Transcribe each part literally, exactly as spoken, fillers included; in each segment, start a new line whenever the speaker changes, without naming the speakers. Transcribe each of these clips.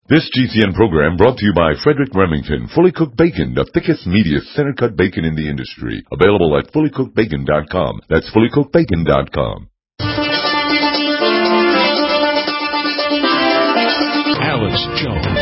This G C N program brought to you by Frederick Remington. Fully Cooked Bacon, the thickest, meatiest, center-cut bacon in the industry. Available at fully cooked bacon dot com. That's fully cooked bacon dot com.
Alex Jones.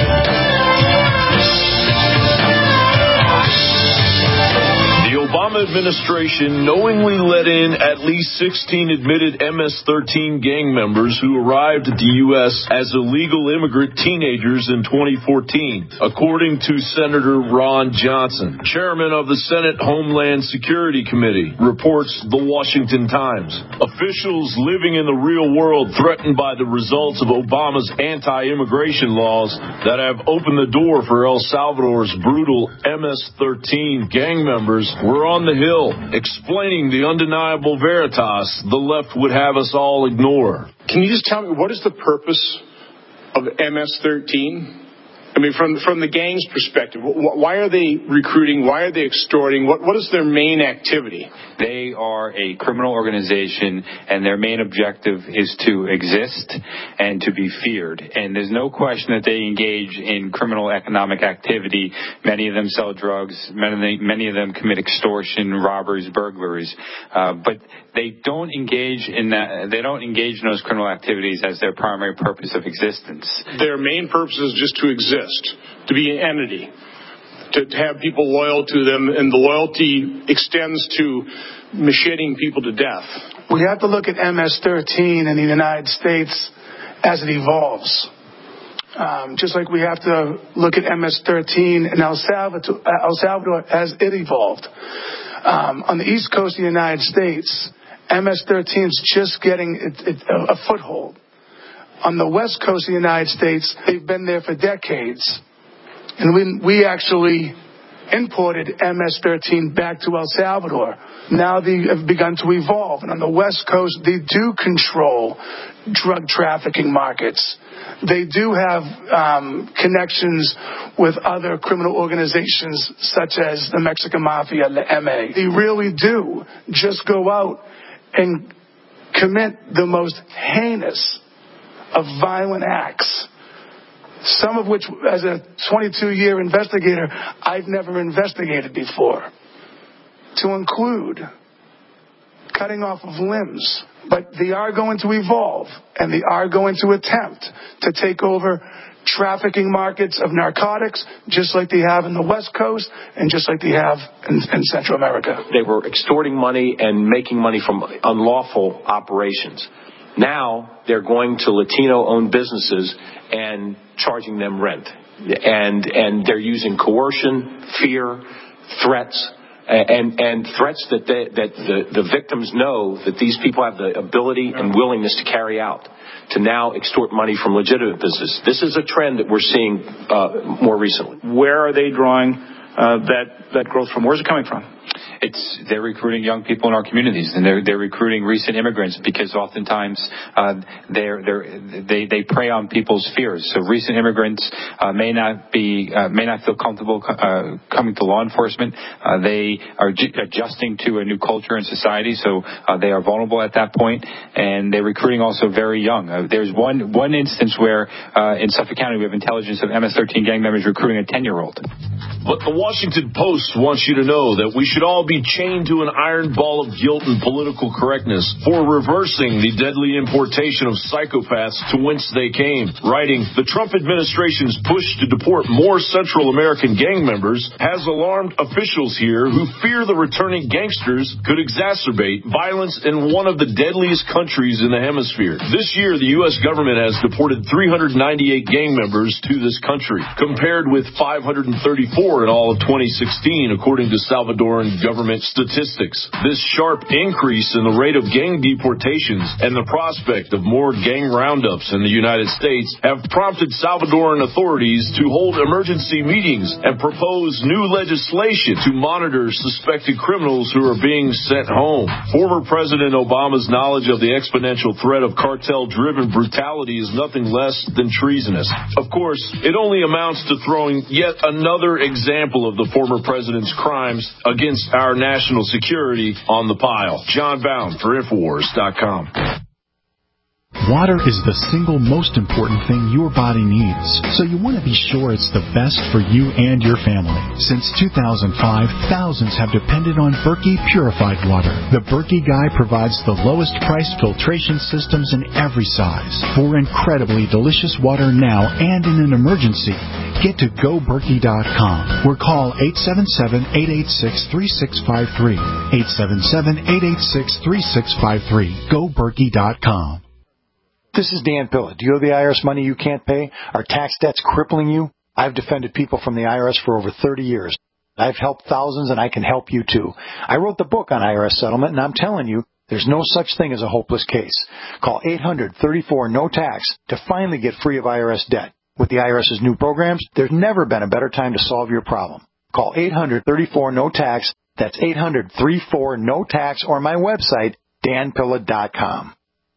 The Obama administration knowingly let in at least sixteen admitted M S thirteen gang members who arrived at the U S as illegal immigrant teenagers in twenty fourteen, according to Senator Ron Johnson, chairman of the Senate Homeland Security Committee, reports The Washington Times. Officials living in the real world threatened by the results of Obama's anti-immigration laws that have opened the door for El Salvador's brutal M S thirteen gang members were on the Hill explaining the undeniable veritas the left would have us all ignore.
Can you just tell me, what is the purpose of M S thirteen? I mean, from from the gang's perspective, why are they recruiting? Why are they extorting? What What is their main activity?
They are a criminal organization, and their main objective is to exist and to be feared. And there's no question that they engage in criminal economic activity. Many of them sell drugs. Many of them, many of them commit extortion, robberies, burglaries. Uh, but they don't engage in that. They don't engage in those criminal activities as their primary purpose of existence.
Their main purpose is just to exist, to be an entity, to, to have people loyal to them, and the loyalty extends to macheting people to death.
We have to look at M S thirteen in the United States as it evolves. Um, just like we have to look at M S thirteen in El Salvador, El Salvador as it evolved. Um, on the East Coast of the United States, M S thirteen is just getting it, it, a, a foothold. On the West Coast of the United States, they've been there for decades. And we, we actually imported M S thirteen back to El Salvador. Now they have begun to evolve. And on the West Coast, they do control drug trafficking markets. They do have um, connections with other criminal organizations, such as the Mexican Mafia, the M A. They really do just go out and commit the most heinous of violent acts, some of which, as a twenty-two-year investigator, I've never investigated before, to include cutting off of limbs. But they are going to evolve, and they are going to attempt to take over trafficking markets of narcotics, just like they have in the West Coast and just like they have in, in Central America.
They were extorting money and making money from unlawful operations. Now they're going to Latino-owned businesses and charging them rent. And and they're using coercion, fear, threats, and and threats that they, that the, the victims know that these people have the ability and willingness to carry out, to now extort money from legitimate business. This is a trend that we're seeing uh, more recently.
Where are they drawing uh, that that growth from? Where's it coming from?
It's they're recruiting young people in our communities, and they're they're recruiting recent immigrants because oftentimes uh, they're they're they they prey on people's fears. So recent immigrants uh, may not be uh, may not feel comfortable uh, coming to law enforcement. Uh, they are j- adjusting to a new culture and society, so uh, they are vulnerable at that point, and they're recruiting also very young. Uh, there's one one instance where uh, in Suffolk County we have intelligence of M S thirteen gang members recruiting a ten-year-old.
But the Washington Post wants you to know that we should all be chained to an iron ball of guilt and political correctness for reversing the deadly importation of psychopaths to whence they came. Writing, the Trump administration's push to deport more Central American gang members has alarmed officials here who fear the returning gangsters could exacerbate violence in one of the deadliest countries in the hemisphere. This year, the U S government has deported three hundred ninety-eight gang members to this country, compared with five hundred thirty-four in all of twenty sixteen, according to Salvadoran government statistics. This sharp increase in the rate of gang deportations and the prospect of more gang roundups in the United States have prompted Salvadoran authorities to hold emergency meetings and propose new legislation to monitor suspected criminals who are being sent home. Former President Obama's knowledge of the exponential threat of cartel-driven brutality is nothing less than treasonous. Of course, it only amounts to throwing yet another example of the former president's crimes against our national security on the pile. John Bound for Infowars dot com.
Water is the single most important thing your body needs, so you want to be sure it's the best for you and your family. Since two thousand five, thousands have depended on Berkey purified water. The Berkey Guy provides the lowest priced filtration systems in every size. For incredibly delicious water now and in an emergency, get to go berkey dot com or call eight seven seven, eight eight six, three six five three. eight seven seven, eight eight six, three six five three. go berkey dot com.
This is Dan Pilla. Do you owe the I R S money you can't pay? Are tax debts crippling you? I've defended people from the I R S for over thirty years. I've helped thousands, and I can help you too. I wrote the book on I R S settlement, and I'm telling you, there's no such thing as a hopeless case. Call eight hundred, thirty-four, no tax to finally get free of I R S debt. With the I R S's new programs, there's never been a better time to solve your problem. Call eight hundred, thirty-four, no tax. That's eight hundred, thirty-four, no tax, or my website, dan pilla dot com.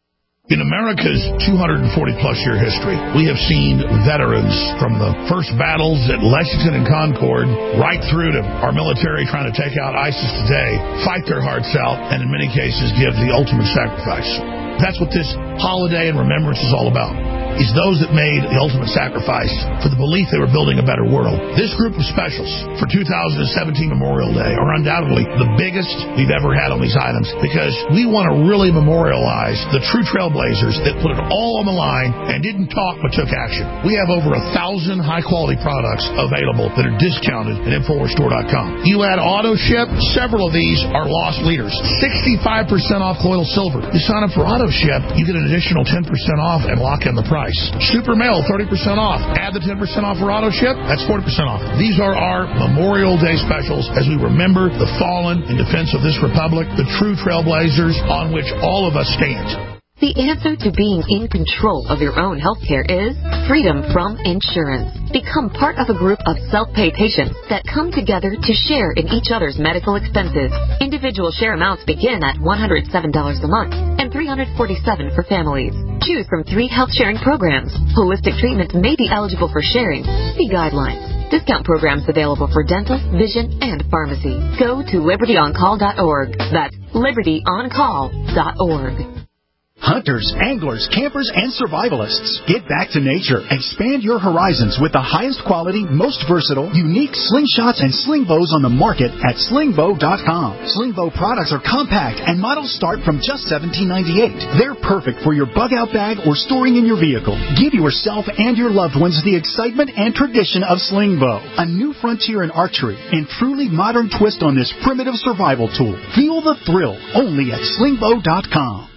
In America's two hundred forty plus year history, we have seen veterans from the first battles at Lexington and Concord right through to our military trying to take out ISIS today, fight their hearts out, and in many cases give the ultimate sacrifice. That's what this holiday and remembrance is all about, is those that made the ultimate sacrifice for the belief they were building a better world. This group of specials for two thousand seventeen Memorial Day are undoubtedly the biggest we've ever had on these items, because we want to really memorialize the true trailblazers that put it all on the line and didn't talk but took action. We have over a thousand high-quality products available that are discounted at infowars store dot com. You add auto ship, several of these are loss leaders. sixty-five percent off colloidal silver. You sign up for auto ship, you get an additional ten percent off and lock in the price. Super Mail, thirty percent off. Add the ten percent off for auto ship, that's forty percent off. These are our Memorial Day specials as we remember the fallen in defense of this republic, the true trailblazers on which all of us stand.
The answer to being in control of your own health care is freedom from insurance. Become part of a group of self-pay patients that come together to share in each other's medical expenses. Individual share amounts begin at one hundred seven dollars a month and three hundred forty-seven dollars for families. Choose from three health-sharing programs. Holistic treatments may be eligible for sharing. See guidelines. Discount programs available for dental, vision, and pharmacy. Go to liberty on call dot org. That's liberty on call dot org.
Hunters, anglers, campers, and survivalists. Get back to nature. Expand your horizons with the highest quality, most versatile, unique slingshots and sling bows on the market at sling bow dot com. Sling bow products are compact and models start from just seventeen ninety-eight. They're perfect for your bug-out bag or storing in your vehicle. Give yourself and your loved ones the excitement and tradition of sling bow. A new frontier in archery and truly modern twist on this primitive survival tool. Feel the thrill only at sling bow dot com.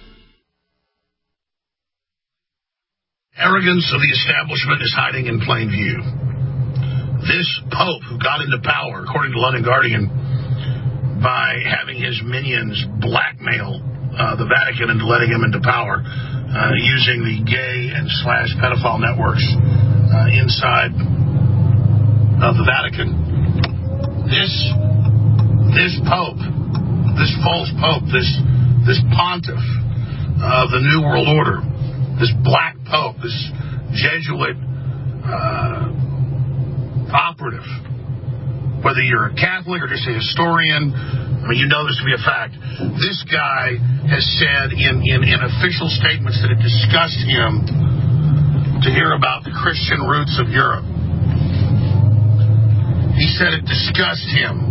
Arrogance of the establishment is hiding in plain view. This Pope, who got into power, according to London Guardian, by having his minions blackmail uh, the Vatican into letting him into power, uh, using the gay and slash pedophile networks uh, inside of the Vatican. This, this Pope, this false Pope, this, this pontiff of the New World Order, this black pope, this Jesuit uh, operative, whether you're a Catholic or just a historian, I mean, you know this to be a fact. This guy has said in, in, in official statements that it disgusts him to hear about the Christian roots of Europe. He said it disgusts him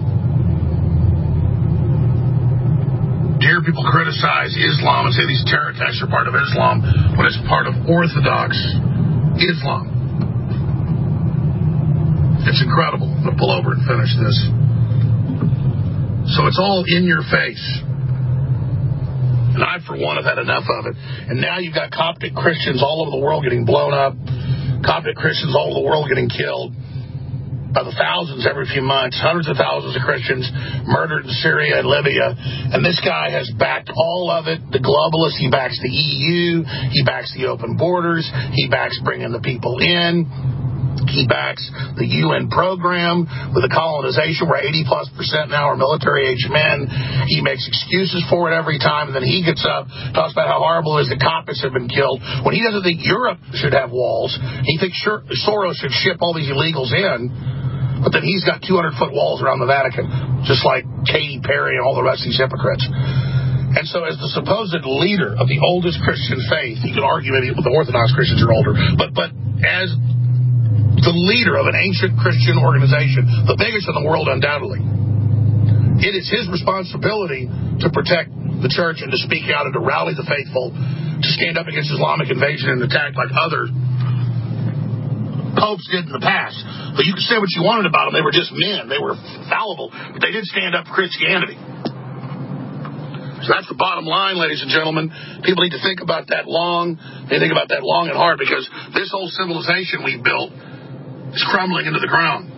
to hear people criticize Islam and say these terror attacks are part of Islam when it's part of Orthodox Islam. It's incredible. I'm going to pull over and finish this. So it's all in your face. And I, for one, have had enough of it. And now you've got Coptic Christians all over the world getting blown up, Coptic Christians all over the world getting killed by the thousands every few months, hundreds of thousands of Christians murdered in Syria and Libya. And this guy has backed all of it. The globalists, he backs the E U, he backs the open borders, he backs bringing the people in. He backs the U N program with the colonization where eighty plus percent now are military-age men. He makes excuses for it every time, and then he gets up, talks about how horrible it is that Copts have been killed, when he doesn't think Europe should have walls. He thinks Soros should ship all these illegals in, but then he's got two hundred foot walls around the Vatican, just like Katy Perry and all the rest of these hypocrites. And so as the supposed leader of the oldest Christian faith, you could argue maybe the Orthodox Christians are older, but but as the leader of an ancient Christian organization, the biggest in the world undoubtedly, it is his responsibility to protect the church and to speak out and to rally the faithful, to stand up against Islamic invasion and attack like other popes did in the past. But you could say what you wanted about them. They were just men. They were fallible. But they did stand up for Christianity. So that's the bottom line, ladies and gentlemen. People need to think about that long. They think about that long and hard, because this whole civilization we've built is crumbling into the ground.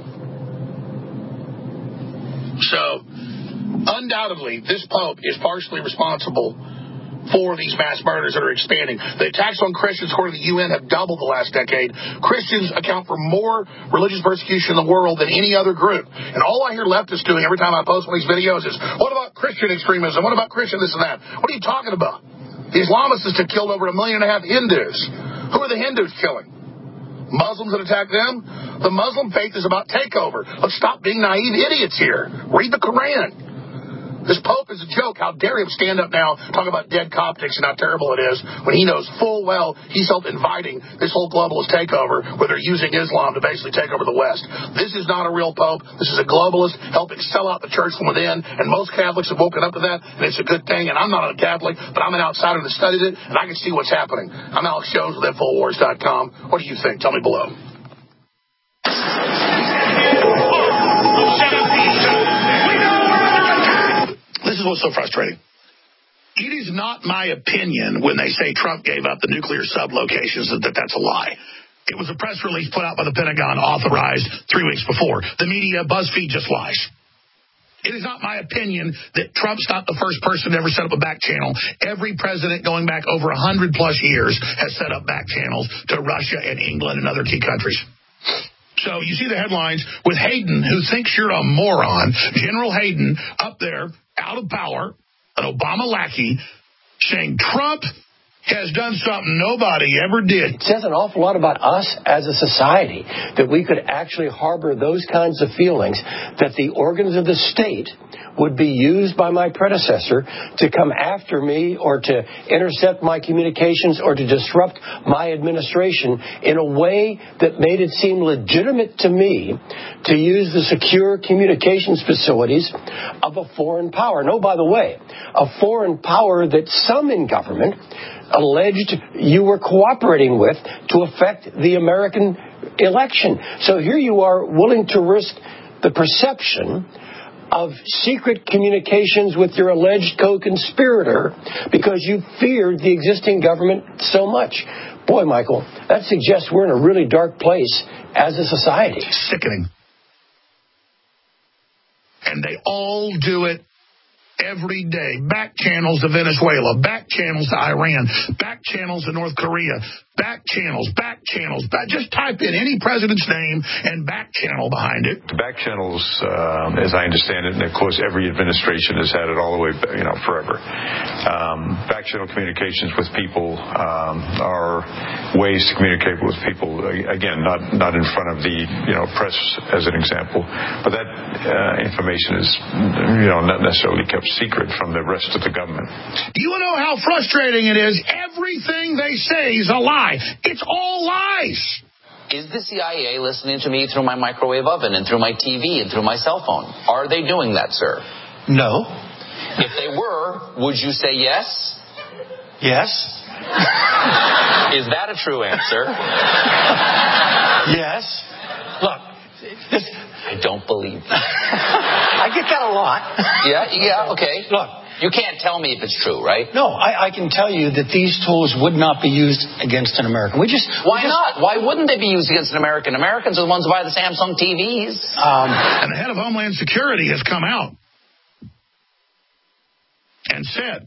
So, undoubtedly, this Pope is partially responsible for these mass murders that are expanding. The attacks on Christians, according to the U N, have doubled the last decade. Christians account for more religious persecution in the world than any other group. And all I hear leftists doing every time I post one of these videos is, what about Christian extremism? What about Christian this and that? What are you talking about? The Islamists have killed over a million and a half Hindus. Who are the Hindus killing? Muslims that attack them? The Muslim faith is about takeover. Let's stop being naive idiots here. Read the Quran. This Pope is a joke. How dare him stand up now, talk about dead Coptics and how terrible it is, when he knows full well he's self-inviting this whole globalist takeover, where they're using Islam to basically take over the West. This is not a real Pope. This is a globalist helping sell out the church from within, and most Catholics have woken up to that, and it's a good thing. And I'm not a Catholic, but I'm an outsider that studied it, and I can see what's happening. I'm Alex Jones with Infowars dot com. What do you think? Tell me below. This is what's so frustrating. It is not my opinion when they say Trump gave up the nuclear sublocations that, that that's a lie. It was a press release put out by the Pentagon, authorized three weeks before. The media, BuzzFeed, just lies. It is not my opinion that Trump's not the first person to ever set up a back channel. Every president going back over one hundred plus years has set up back channels to Russia and England and other key countries. So you see the headlines with Hayden, who thinks you're a moron, General Hayden, up there, out of power, an Obama lackey, saying Trump has done something nobody ever did.
It says an awful lot about us as a society, that we could actually harbor those kinds of feelings, that the organs of the state would be used by my predecessor to come after me or to intercept my communications or to disrupt my administration in a way that made it seem legitimate to me to use the secure communications facilities of a foreign power. No, by the way, a foreign power that some in government alleged you were cooperating with to affect the American election. So here you are willing to risk the perception of secret communications with your alleged co-conspirator because you feared the existing government so much. Boy, Michael, that suggests we're in a really dark place as a society.
Sickening. And they all do it every day. Back channels to Venezuela, back channels to Iran, back channels to North Korea, back channels, back channels. Back, just type in any president's name and back channel behind it.
The back channels, um, as I understand it, and of course every administration has had it all the way, you know, forever. Um, back channel communications with people um, are ways to communicate with people. Again, not not in front of the you know press as an example, but that uh, information is you know not necessarily kept secret from the rest of the government.
Do you know how frustrating it is? Everything they say is a lie. It's all lies.
Is the C I A listening to me through my microwave oven and through my T V and through my cell phone? Are they doing that, sir?
No.
If they were, would you say yes?
Yes.
Is that a true answer?
Yes. Look, this...
I don't believe that.
I get that a lot.
Yeah, yeah, okay.
Look.
You can't tell me if it's true, right?
No, I, I can tell you that these tools would not be used against an American. We just
Why
we just,
not? Why wouldn't they be used against an American? Americans are the ones who buy the Samsung T Vs.
Um, and the head of Homeland Security has come out and said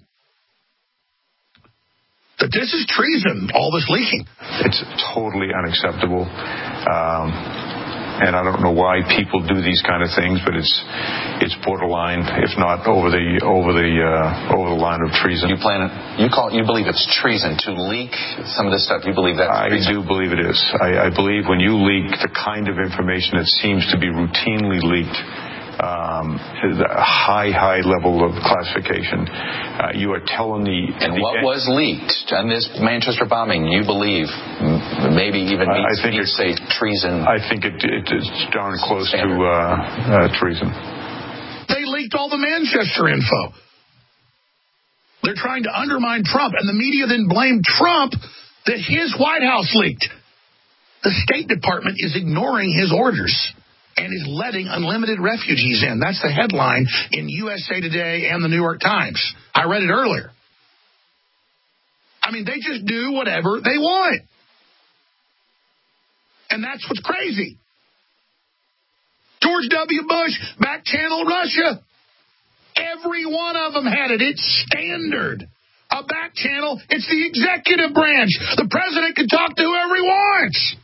that this is treason, all this leaking.
It's totally unacceptable. Um, And I don't know why people do these kind of things, but it's it's borderline, if not over the over the uh, over the line of treason.
You plan it? You call it? You believe it's treason to leak some of this stuff? You believe that?
I do believe it is. I, I believe when you leak the kind of information that seems to be routinely leaked um, a high, high level of classification. Uh, you are telling the...
And
the,
what was leaked on this Manchester bombing, you believe, maybe even
I,
meets,
I think
meets, say, treason?
I think it, it is darn close standard. to uh, uh, treason.
They leaked all the Manchester info. They're trying to undermine Trump, and the media then blamed Trump that his White House leaked. The State Department is ignoring his orders and is letting unlimited refugees in. That's the headline in U S A Today and the New York Times. I read it earlier. I mean, they just do whatever they want. And that's what's crazy. George W. Bush back-channeled Russia. Every one of them had it. It's standard. A back channel, it's the executive branch. The president can talk to whoever he wants.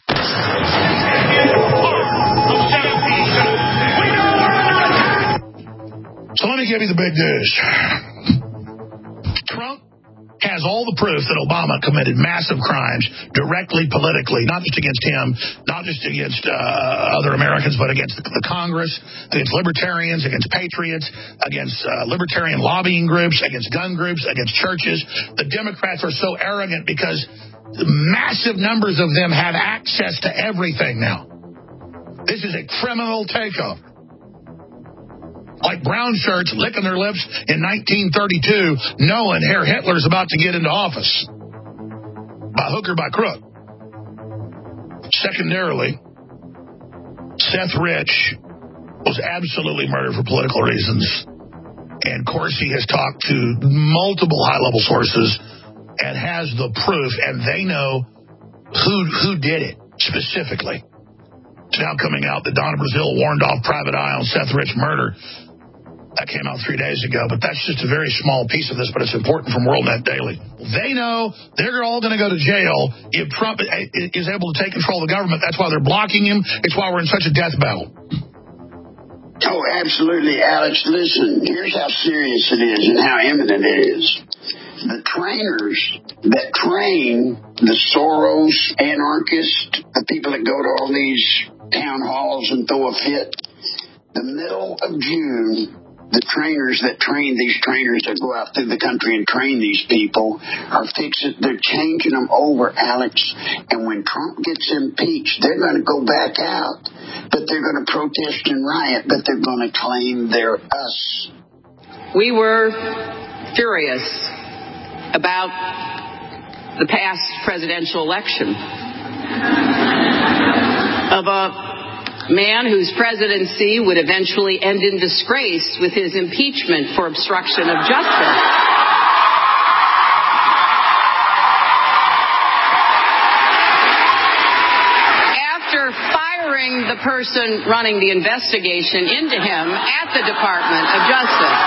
So let me give you the big news. Trump has all the proof that Obama committed massive crimes directly politically, not just against him, not just against uh, other Americans, but against the, the Congress, against libertarians, against patriots, against uh, libertarian lobbying groups, against gun groups, against churches. The Democrats are so arrogant because massive numbers of them have access to everything now. This is a criminal takeover. Like brown shirts licking their lips in nineteen thirty-two, knowing Herr Hitler's about to get into office. By hook or by crook. Secondarily, Seth Rich was absolutely murdered for political reasons. And Corsi has talked to multiple high-level sources and has the proof, and they know who who did it specifically. It's now coming out that Donna Brazile warned off private eye on Seth Rich murder. That came out three days ago, but that's just a very small piece of this, but it's important from WorldNet Daily. They know they're all going to go to jail if Trump is able to take control of the government. That's why they're blocking him. It's why we're in such a death battle.
Oh, absolutely, Alex. Listen, here's how serious it is and how imminent it is. The trainers that train the Soros anarchists, the people that go to all these town halls and throw a fit, the middle of June, the trainers that train these trainers that go out through the country and train these people are fixing, they're changing them over, Alex. And when Trump gets impeached, they're going to go back out, but they're going to protest and riot, but they're going to claim they're us.
We were furious about the past presidential election of a man whose presidency would eventually end in disgrace with his impeachment for obstruction of justice. After firing the person running the investigation into him at the Department of Justice.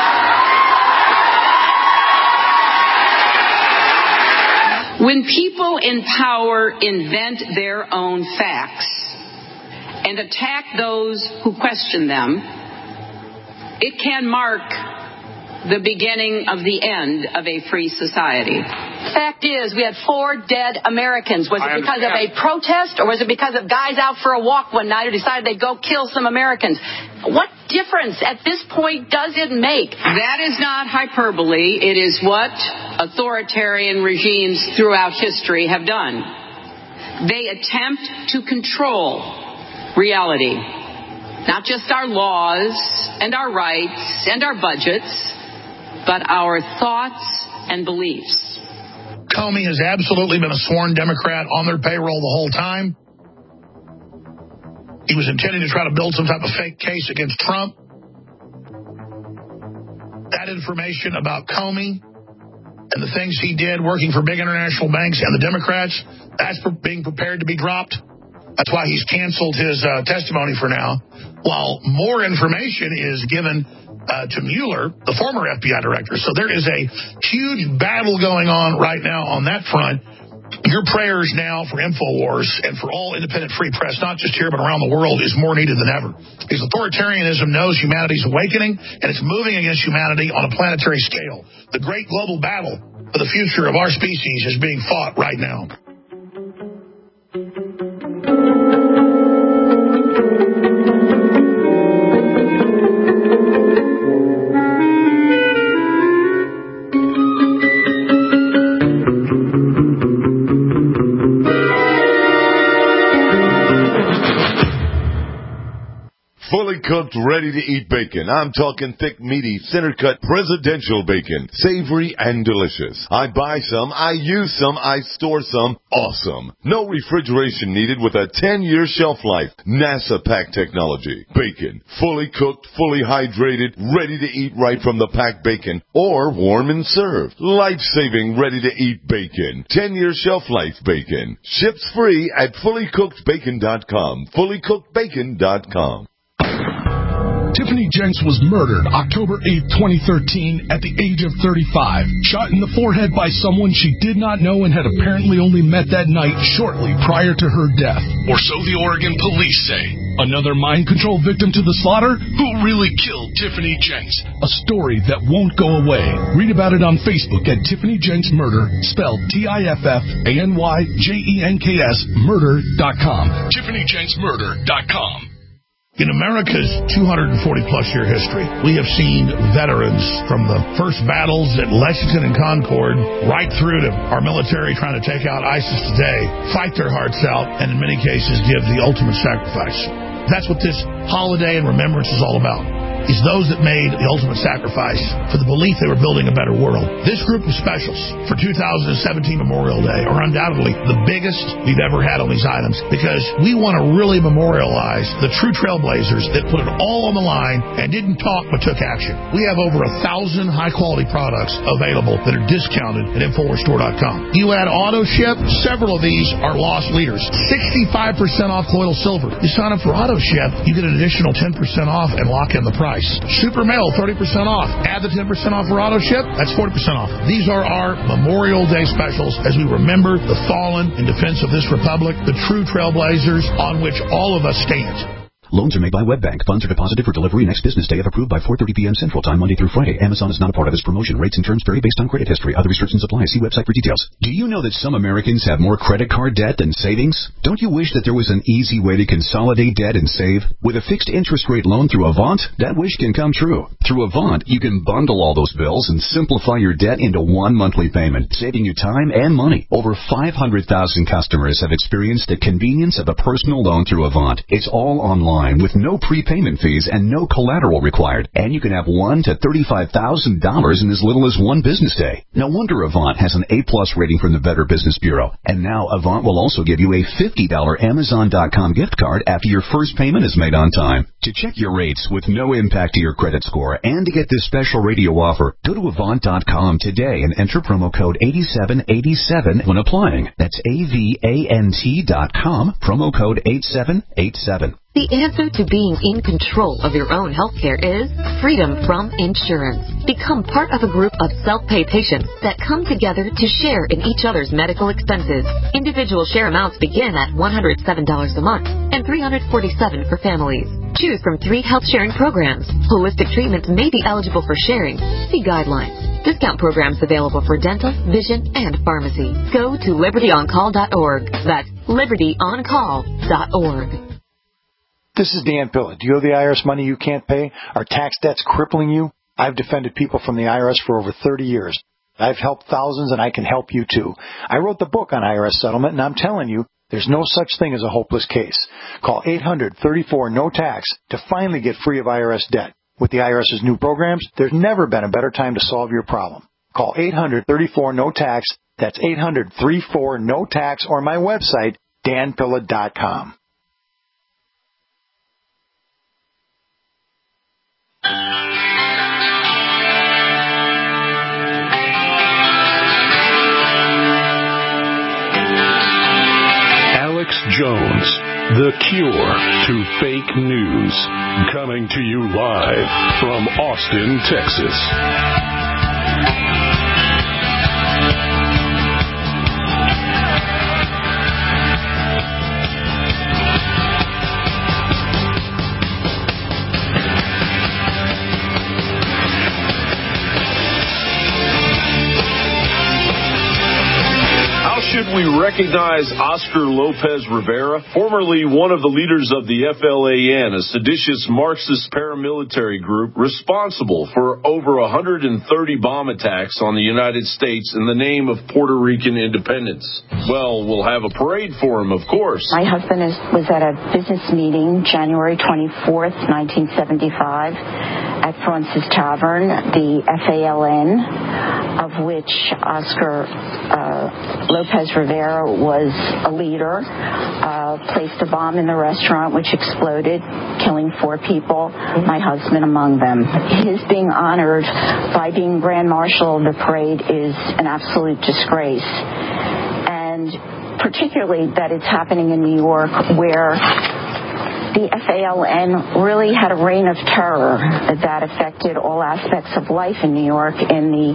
When people in power invent their own facts and attack those who question them, it can mark the beginning of the end of a free society.
Fact is, we had four dead Americans. Was it because of a protest, or was it because of guys out for a walk one night who decided they'd go kill some Americans? What difference at this point does it make?
That is not hyperbole. It is what authoritarian regimes throughout history have done. They attempt to control reality. Not just our laws and our rights and our budgets, but our thoughts and beliefs.
Comey has absolutely been a sworn Democrat on their payroll the whole time. He was intending to try to build some type of fake case against Trump. That information about Comey and the things he did working for big international banks and the Democrats, that's being prepared to be dropped. That's why he's canceled his uh, testimony for now, while more information is given uh, to Mueller, the former F B I director. So there is a huge battle going on right now on that front. Your prayers now for InfoWars and for all independent free press, not just here but around the world, is more needed than ever. Because authoritarianism knows humanity's awakening, and it's moving against humanity on a planetary scale. The great global battle for the future of our species is being fought right now.
fully cooked, ready-to-eat bacon. I'm talking thick, meaty, center-cut presidential bacon. Savory and delicious. I buy some, I use some, I store some. Awesome. No refrigeration needed with a ten-year shelf life. NASA pack technology. Bacon. Fully cooked, fully hydrated, ready to eat right from the packed bacon. Or warm and served. Life-saving, ready-to-eat bacon. ten-year shelf life bacon. Ships free at fully cooked bacon dot com. fully cooked bacon dot com.
Tiffany Jenks was murdered October eighth, twenty thirteen, at the age of thirty-five, shot in the forehead by someone she did not know and had apparently only met that night shortly prior to her death. Or so the Oregon police say. Another mind control victim to the slaughter? Who really killed Tiffany Jenks? A story that won't go away. Read about it on Facebook at Tiffany Jenks Murder, spelled T I F F A N Y J E N K S, murder dot com. Tiffany Jenks Murder dot com. In America's two hundred forty plus year history, we have seen veterans from the first battles at Lexington and Concord right through to our military trying to take out ISIS today, fight their hearts out, and in many cases give the ultimate sacrifice. That's what this holiday and remembrance is all about. Is those that made the ultimate sacrifice for the belief they were building a better world. This group of specials for two thousand seventeen Memorial Day are undoubtedly the biggest we've ever had on these items because we want to really memorialize the true trailblazers that put it all on the line and didn't talk but took action. We have over a thousand high-quality products available that are discounted at Infowars Store dot com. You add auto ship, several of these are loss leaders. sixty-five percent off colloidal silver. You sign up for auto ship, you get an additional ten percent off and lock in the price. Super Mail, thirty percent off. Add the ten percent off for auto ship, that's forty percent off. These are our Memorial Day specials as we remember the fallen in defense of this republic, the true trailblazers on which all of us stand.
Loans are made by WebBank. Funds are deposited for delivery next business day if approved by four thirty p.m. Central Time, Monday through Friday. Amazon is not a part of this promotion. Rates and terms vary based on credit history. Other restrictions apply. See website for details. Do you know that some Americans have more credit card debt than savings? Don't you wish that there was an easy way to consolidate debt and save? With a fixed interest rate loan through Avant, that wish can come true. Through Avant, you can bundle all those bills and simplify your debt into one monthly payment, saving you time and money. Over five hundred thousand customers have experienced the convenience of a personal loan through Avant. It's all online with no pre payment fees and no collateral required. And you can have one to thirty-five thousand dollars in as little as one business day. No wonder Avant has an A plus rating from the Better Business Bureau. And now Avant will also give you a fifty dollars Amazon dot com gift card after your first payment is made on time. To check your rates with no impact to your credit score and to get this special radio offer, go to Avant dot com today and enter promo code eighty-seven eighty-seven when applying. That's A V A N T dot com, promo code eighty-seven eighty-seven.
The answer to being in control of your own healthcare is freedom from insurance. Become part of a group of self-pay patients that come together to share in each other's medical expenses. Individual share amounts begin at one hundred seven dollars a month and three hundred forty-seven dollars for families. Choose from three health sharing programs. Holistic treatments may be eligible for sharing. See guidelines. Discount programs available for dental, vision, and pharmacy. Go to liberty on call dot org. That's liberty on call dot org.
This is Dan Pilla. Do you owe the I R S money you can't pay? Are tax debts crippling you? I've defended people from the I R S for over thirty years. I've helped thousands, and I can help you too. I wrote the book on I R S settlement, and I'm telling you, there's no such thing as a hopeless case. Call eight hundred thirty-four no tax to finally get free of I R S debt. With the I R S's new programs, there's never been a better time to solve your problem. Call eight hundred thirty-four no tax. That's eight hundred thirty-four no tax, or my website, dan pilla dot com.
Alex Jones, the cure to fake news, coming to you live from Austin, Texas.
Should we recognize Oscar Lopez Rivera, formerly one of the leaders of the F L A N, a seditious Marxist paramilitary group responsible for over one hundred thirty bomb attacks on the United States in the name of Puerto Rican independence. Well, we'll have a parade for him, of course.
My husband is, was at a business meeting January twenty-fourth, nineteen seventy-five, at Fraunces Tavern, the F A L N, of which Oscar uh, Lopez Rivera was a leader, uh, placed a bomb in the restaurant which exploded, killing four people, my husband among them. His being honored by being Grand Marshal of the parade is an absolute disgrace. And particularly that it's happening in New York, where the F A L N really had a reign of terror that affected all aspects of life in New York in the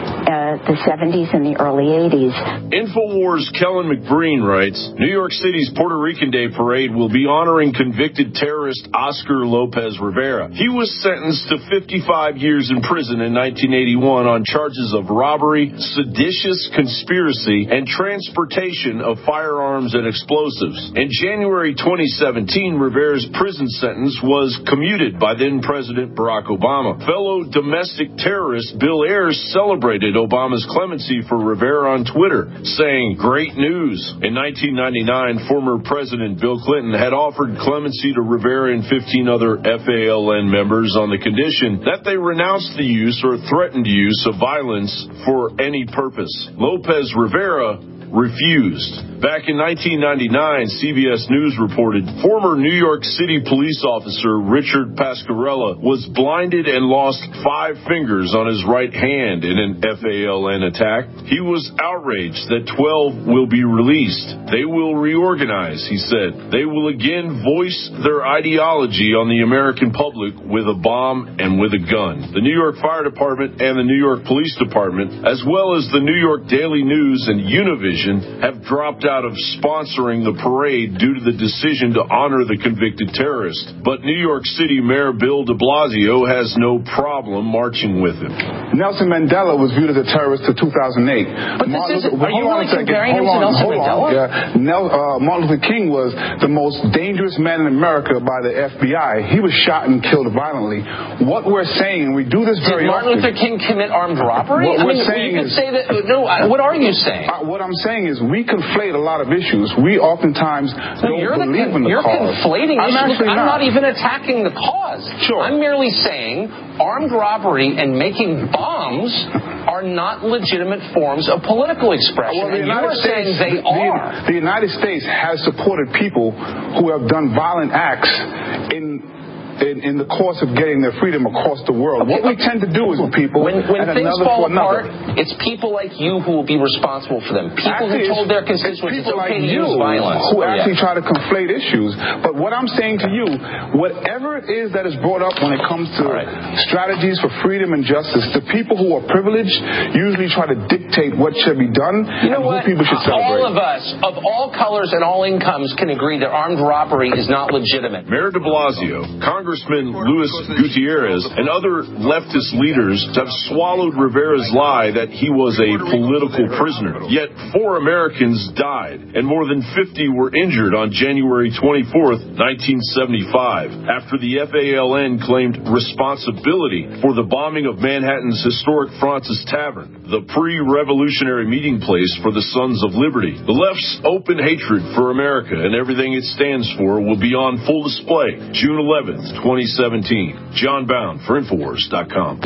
uh, the seventies and the early eighties.
InfoWars' Kellen McBreen writes, New York City's Puerto Rican Day Parade will be honoring convicted terrorist Oscar Lopez Rivera. He was sentenced to fifty-five years in prison in nineteen eighty-one on charges of robbery, seditious conspiracy, and transportation of firearms and explosives. In January twenty seventeen, Rivera's prison sentence was commuted by then-President Barack Obama. Fellow domestic terrorist Bill Ayers celebrated Obama's clemency for Rivera on Twitter, saying, "Great news." In nineteen ninety-nine, former President Bill Clinton had offered clemency to Rivera and fifteen other F A L N members on the condition that they renounce the use or threatened use of violence for any purpose. Lopez Rivera refused. Back in nineteen ninety-nine, C B S News reported former New York City police officer Richard Pasquarella was blinded and lost five fingers on his right hand in an F A L N attack. He was outraged that twelve will be released. They will reorganize, he said. They will again voice their ideology on the American public with a bomb and with a gun. The New York Fire Department and the New York Police Department, as well as the New York Daily News and Univision, have dropped out of sponsoring the parade due to the decision to honor the convicted terrorist. But New York City Mayor Bill de Blasio has no problem marching with him.
Nelson Mandela was viewed as a terrorist in two thousand eight.
But
Martin
this is,
Luther,
are you really comparing him
hold
to
on,
Nelson
hold
Mandela?
On, yeah. Nel, uh, Martin Luther King was the most dangerous man in America by the F B I. He was shot and killed violently. What we're saying, and we do this very
Did Martin
often.
Luther King commit armed robbery?
What
I
we're
mean,
saying
you could
is,
say that. No, what are you saying?
Uh, what I'm saying is we conflate a lot of issues. We oftentimes
no,
don't
you're
believe
the,
in the
you're
cause.
conflating
I'm
issues.
actually
I'm
not.
not even attacking the cause.
Sure.
I'm merely saying armed robbery and making bombs are not legitimate forms of political expression.
Well, the
and you
United
are
States,
saying they
the,
are.
The United States has supported people who have done violent acts in In, in the course of getting their freedom across the world.
Okay,
what we tend to do is people
when, when
and
things
another
fall
for another.
apart, it's people like you who will be responsible for them. People
actually,
who told their constituents it's
people
okay
like
to
you
use violence.
who
oh,
actually
yeah.
try to conflate issues. But what I'm saying to you, whatever it is that is brought up when it comes to
right.
strategies for freedom and justice, the people who are privileged usually try to dictate what should be done
you know
and
what?
who people should celebrate.
All of us, of all colors and all incomes, can agree that armed robbery is not legitimate.
Mayor de Blasio, Congressman Luis Gutierrez, and other leftist leaders have swallowed Rivera's lie that he was a political prisoner. Yet four Americans died, and more than fifty were injured on January twenty-fourth, nineteen seventy-five, after the F A L N claimed responsibility for the bombing of Manhattan's historic Fraunces Tavern, the pre-revolutionary meeting place for the Sons of Liberty. The left's open hatred for America and everything it stands for will be on full display June eleventh, twenty seventeen. John Bound for Infowars dot com.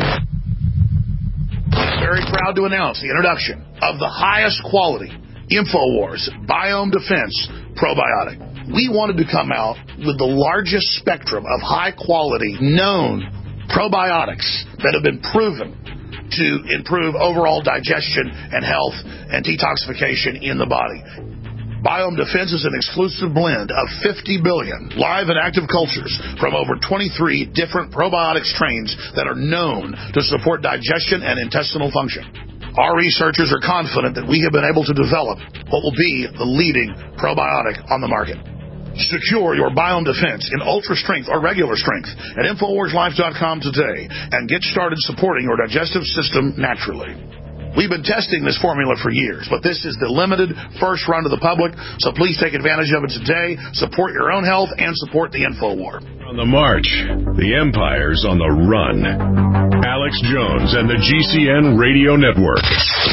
Very proud to announce the introduction of the highest quality Infowars Biome Defense Probiotic. We wanted to come out with the largest spectrum of high quality known probiotics that have been proven to improve overall digestion and health and detoxification in the body. Biome Defense is an exclusive blend of fifty billion live and active cultures from over twenty-three different probiotic strains that are known to support digestion and intestinal function. Our researchers are confident that we have been able to develop what will be the leading probiotic on the market. Secure your Biome Defense in ultra strength or regular strength at Infowars Life dot com today and get started supporting your digestive system naturally. We've been testing this formula for years, but this is the limited first run to the public, so please take advantage of it today. Support your own health and support the InfoWar.
On the march, the empire's on the run. Alex Jones and the G C N Radio Network.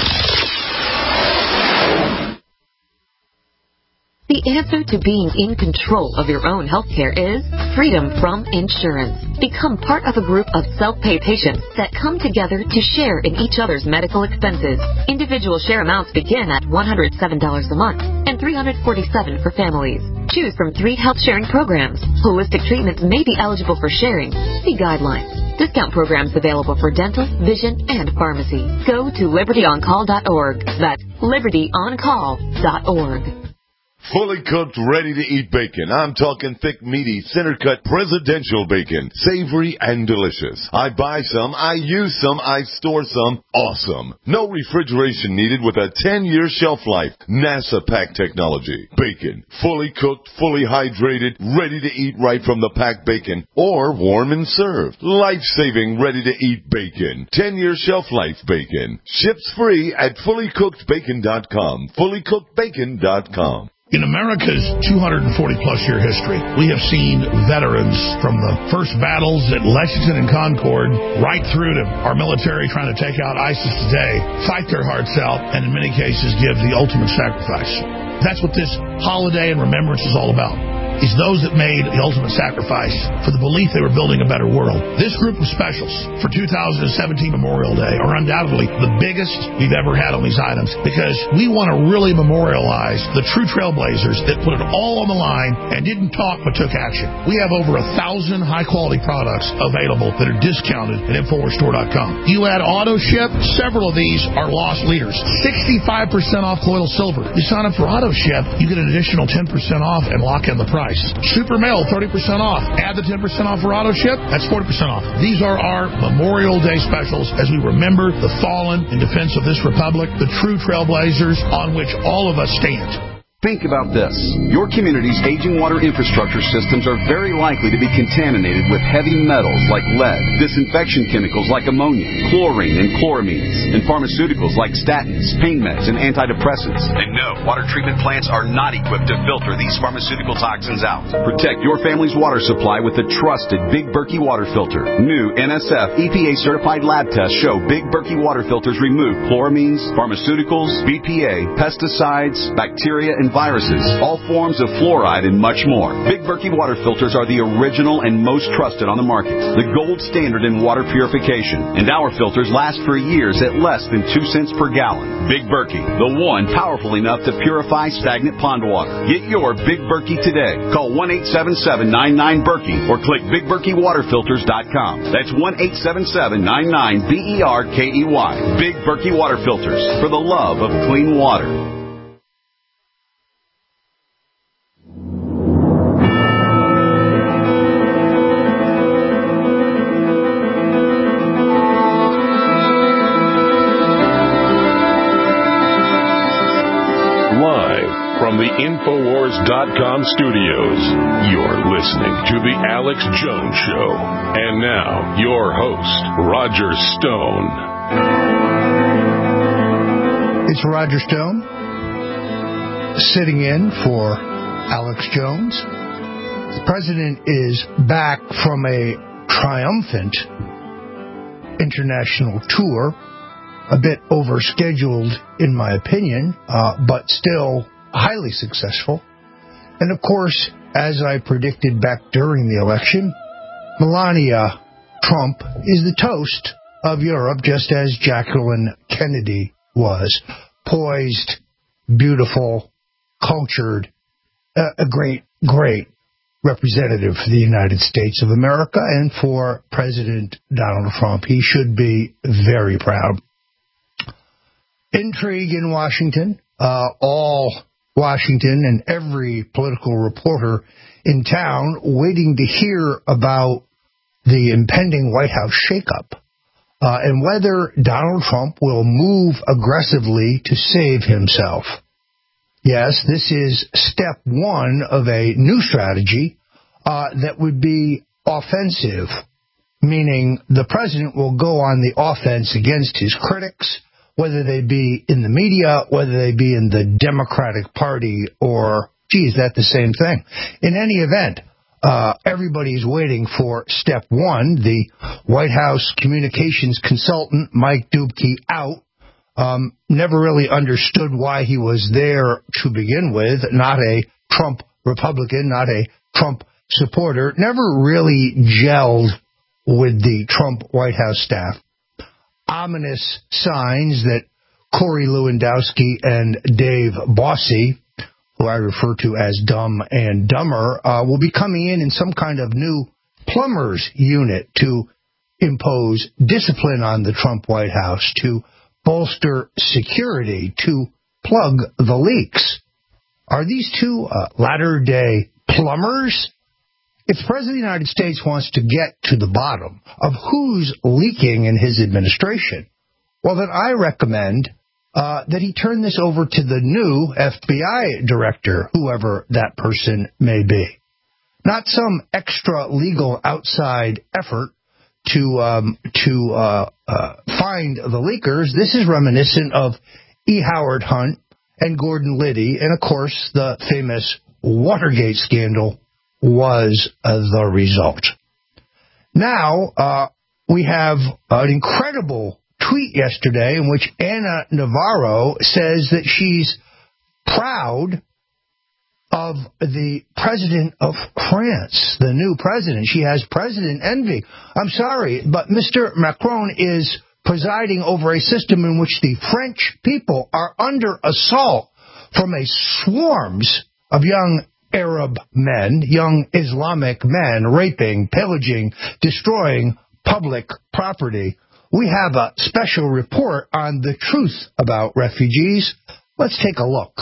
The answer to being in control of your own healthcare is freedom from insurance. Become part of a group of self-pay patients that come together to share in each other's medical expenses. Individual share amounts begin at one hundred seven dollars a month and three hundred forty-seven dollars for families. Choose from three health sharing programs. Holistic treatments may be eligible for sharing. See guidelines. Discount programs available for dental, vision, and pharmacy. Go to liberty on call dot org. That's liberty on call dot org.
Fully cooked, ready-to-eat bacon. I'm talking thick, meaty, center-cut presidential bacon. Savory and delicious. I buy some, I use some, I store some. Awesome. No refrigeration needed with a ten-year shelf life. NASA pack technology. Bacon. Fully cooked, fully hydrated, ready to eat right from the packed bacon. Or warm and served. Life-saving, ready-to-eat bacon. ten-year shelf life bacon. Ships free at fully cooked bacon dot com. fully cooked bacon dot com.
In America's two hundred forty plus year history, we have seen veterans from the first battles at Lexington and Concord right through to our military trying to take out ISIS today, fight their hearts out, and in many cases give the ultimate sacrifice. That's what this holiday and remembrance is all about. Is those that made the ultimate sacrifice for the belief they were building a better world. This group of specials for two thousand seventeen Memorial Day are undoubtedly the biggest we've ever had on these items because we want to really memorialize the true trailblazers that put it all on the line and didn't talk but took action. We have over a thousand high-quality products available that are discounted at Infowar Store dot com. You add auto ship, several of these are lost leaders. sixty-five percent off colloidal silver. You sign up for auto ship, you get an additional ten percent off and lock in the price. Super Mail, thirty percent off. Add the ten percent off for auto ship, that's forty percent off. These are our Memorial Day specials as we remember the fallen in defense of this republic, the true trailblazers on which all of us stand.
Think about this. Your community's aging water infrastructure systems are very likely to be contaminated with heavy metals like lead, disinfection chemicals like ammonia, chlorine and chloramines, and pharmaceuticals like statins, pain meds, and antidepressants. And no, water treatment plants are not equipped to filter these pharmaceutical toxins out. Protect your family's water supply with the trusted Big Berkey water filter. New N S F E P A-certified lab tests show Big Berkey water filters remove chloramines, pharmaceuticals, B P A, pesticides, bacteria, and viruses, all forms of fluoride, and much more. Big Berkey water filters are the original and most trusted on the market, the gold standard in water purification, and our filters last for years at less than two cents per gallon. Big Berkey, the one powerful enough to purify stagnant pond water. Get your Big Berkey today. Call one eight seven seven, nine nine, Berkey or click big berkey water filters dot com. That's one eight seven seven, nine nine, B E R K E Y. Big Berkey water filters for the love of clean water.
From the Infowars dot com studios, you're listening to The Alex Jones Show. And now, your host, Roger Stone.
It's Roger Stone, sitting in for Alex Jones. The president is back from a triumphant international tour, a bit overscheduled in my opinion, uh, but still highly successful. And of course, as I predicted back during the election, Melania Trump is the toast of Europe, just as Jacqueline Kennedy was. Poised, beautiful, cultured, uh, a great, great representative for the United States of America, and for President Donald Trump. He should be very proud. Intrigue in Washington. Uh, all Washington and every political reporter in town waiting to hear about the impending White House shakeup uh, and whether Donald Trump will move aggressively to save himself. Yes, this is step one of a new strategy uh, that would be offensive, meaning the president will go on the offense against his critics whether they be in the media, whether they be in the Democratic Party, or, geez, that's the same thing. In any event, uh, everybody's waiting for step one, the White House communications consultant, Mike Dubke, out. Um, never really understood why he was there to begin with. Not a Trump Republican, not a Trump supporter. Never really gelled with the Trump White House staff. Ominous signs that Corey Lewandowski and Dave Bossie, who I refer to as Dumb and Dumber, uh, will be coming in in some kind of new plumbers unit to impose discipline on the Trump White House, to bolster security, to plug the leaks. Are these two uh, latter-day plumbers? If the President of the United States wants to get to the bottom of who's leaking in his administration, well, then I recommend uh, that he turn this over to the new F B I director, whoever that person may be. Not some extra legal outside effort to um, to uh, uh, find the leakers. This is reminiscent of E. Howard Hunt and Gordon Liddy, and of course the famous Watergate scandal was uh, the result. Now uh, we have an incredible tweet yesterday in which Ana Navarro says that she's proud of the president of France, the new president. She has president envy. I'm sorry, but Mister Macron is presiding over a system in which the French people are under assault from a swarms of young Arab men, young Islamic men, raping, pillaging, destroying public property. We have a special report on the truth about refugees. Let's take a look.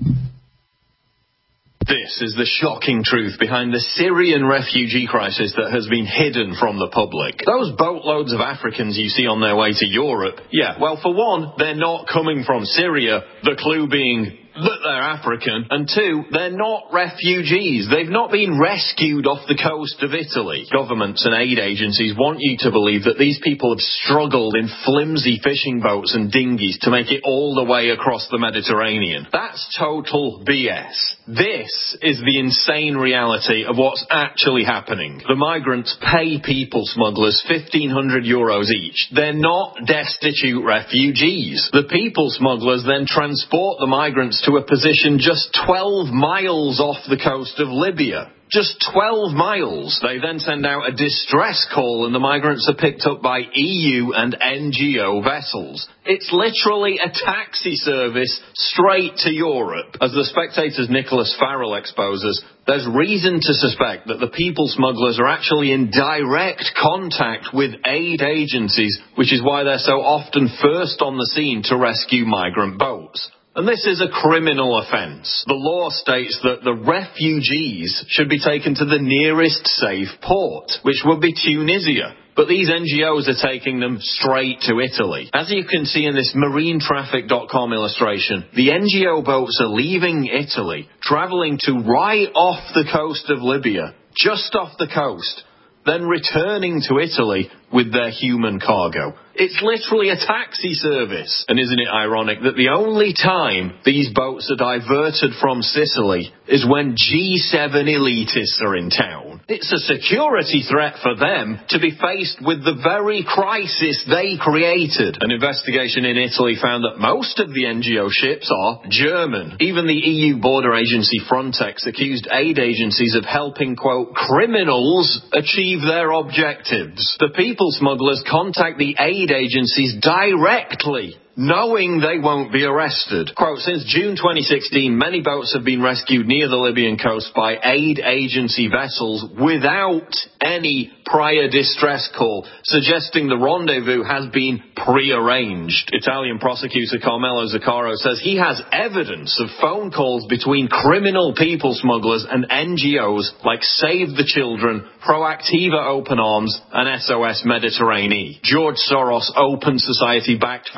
This is the shocking truth behind the Syrian refugee crisis that has been hidden from the public. Those boatloads of Africans you see on their way to Europe, yeah, well, for one, they're not coming from Syria, the clue being that they're African, and two, they're not refugees. They've not been rescued off the coast of Italy. Governments and aid agencies want you to believe that these people have struggled in flimsy fishing boats and dinghies to make it all the way across the Mediterranean. That's total B S. This is the insane reality of what's actually happening. The migrants pay people smugglers fifteen hundred euros each. They're not destitute refugees. The people smugglers then transport the migrants to a position just twelve miles off the coast of Libya. Just twelve miles. They then send out a distress call and the migrants are picked up by E U and N G O vessels. It's literally a taxi service straight to Europe. As The Spectator's Nicholas Farrell exposes, there's reason to suspect that the people smugglers are actually in direct contact with aid agencies, which is why they're so often first on the scene to rescue migrant boats. And this is a criminal offence. The law states that the refugees should be taken to the nearest safe port, which would be Tunisia. But these N G Os are taking them straight to Italy. As you can see in this marine traffic dot com illustration, the N G O boats are leaving Italy, travelling to right off the coast of Libya, just off the coast, then returning to Italy with their human cargo. It's literally a taxi service. And isn't it ironic that the only time these boats are diverted from Sicily is when G seven elitists are in town? It's a security threat for them to be faced with the very crisis they created. An investigation in Italy found that most of the N G O ships are German. Even the E U border agency Frontex accused aid agencies of helping, quote, criminals achieve their objectives. The people smugglers contact the aid agencies directly, knowing they won't be arrested. Quote, since June twenty sixteen, many boats have been rescued near the Libyan coast by aid agency vessels without any prior distress call, suggesting the rendezvous has been pre-arranged. Italian prosecutor Carmelo Zuccaro says he has evidence of phone calls between criminal people smugglers and N G Os like Save the Children, Proactiva Open Arms, and S O S Mediterranean. George Soros Open Society-backed foundation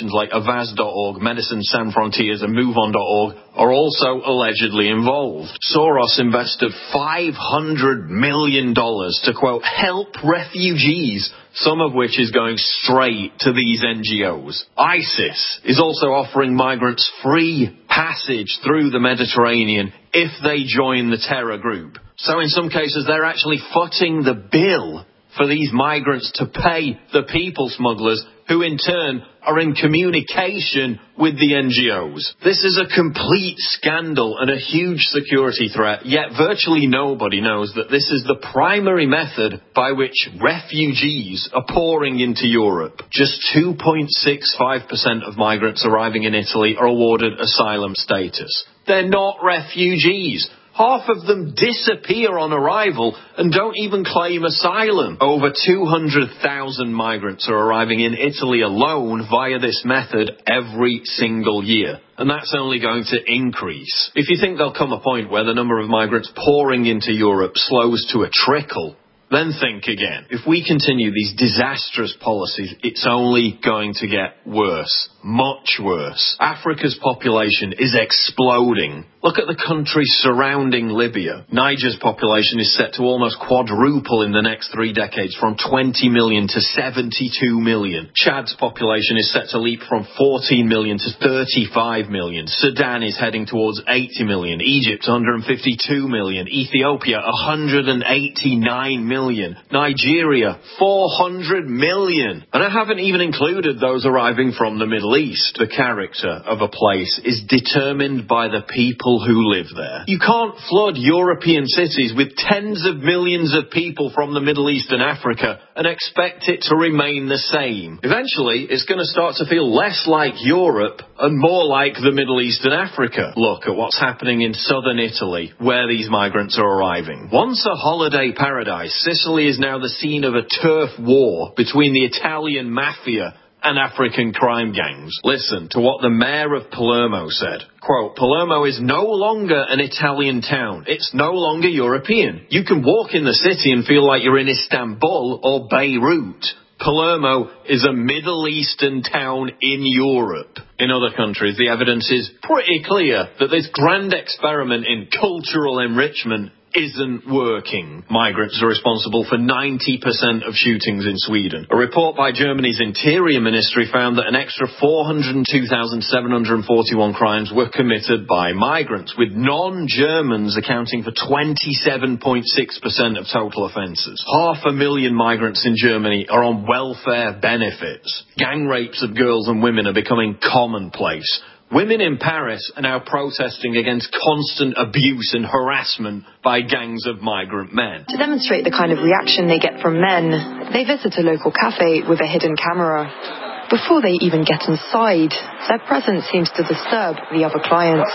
organizations like Avaz dot org, Medicine Sans Frontiers, and Move On dot org are also allegedly involved. Soros invested five hundred million dollars to, quote, help refugees, some of which is going straight to these N G Os. ISIS is also offering migrants free passage through the Mediterranean if they join the terror group. So in some cases, they're actually footing the bill for these migrants to pay the people smugglers, who in turn are in communication with the N G Os. This is a complete scandal and a huge security threat, yet virtually nobody knows that this is the primary method by which refugees are pouring into Europe. Just two point six five percent of migrants arriving in Italy are awarded asylum status. They're not refugees. Half of them disappear on arrival and don't even claim asylum. Over two hundred thousand migrants are arriving in Italy alone via this method every single year. And that's only going to increase. If you think there'll come a point where the number of migrants pouring into Europe slows to a trickle, then think again. If we continue these disastrous policies, it's only going to get worse. Much worse. Africa's population is exploding. Look at the countries surrounding Libya. Niger's population is set to almost quadruple in the next three decades, from twenty million to seventy-two million. Chad's population is set to leap from fourteen million to thirty-five million. Sudan is heading towards eighty million. Egypt, one hundred fifty-two million. Ethiopia, one hundred eighty-nine million. Nigeria, four hundred million. And I haven't even included those arriving from the Middle East. The character of a place is determined by the people who live there. You can't flood European cities with tens of millions of people from the Middle East and Africa and expect it to remain the same. Eventually, it's going to start to feel less like Europe and more like the Middle East and Africa. Look at what's happening in southern Italy, where these migrants are arriving. Once a holiday paradise, Sicily is now the scene of a turf war between the Italian mafia and African crime gangs. Listen to what the mayor of Palermo said. Quote, Palermo is no longer an Italian town. It's no longer European. You can walk in the city and feel like you're in Istanbul or Beirut. Palermo is a Middle Eastern town in Europe. In other countries, the evidence is pretty clear that this grand experiment in cultural enrichment isn't working. Migrants are responsible for ninety percent of shootings in Sweden. A report by Germany's Interior Ministry found that an extra four hundred two thousand seven hundred forty-one crimes were committed by migrants, with non-Germans accounting for twenty-seven point six percent of total offences. Half a million migrants in Germany are on welfare benefits. Gang rapes of girls and women are becoming commonplace. Women in Paris are now protesting against constant abuse and harassment by gangs of migrant men.
To demonstrate the kind of reaction they get from men, they visit a local cafe with a hidden camera. Before they even get inside, their presence seems to disturb the other clients.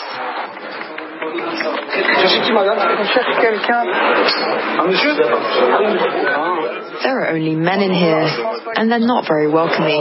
There are only men in here, and they're not very welcoming.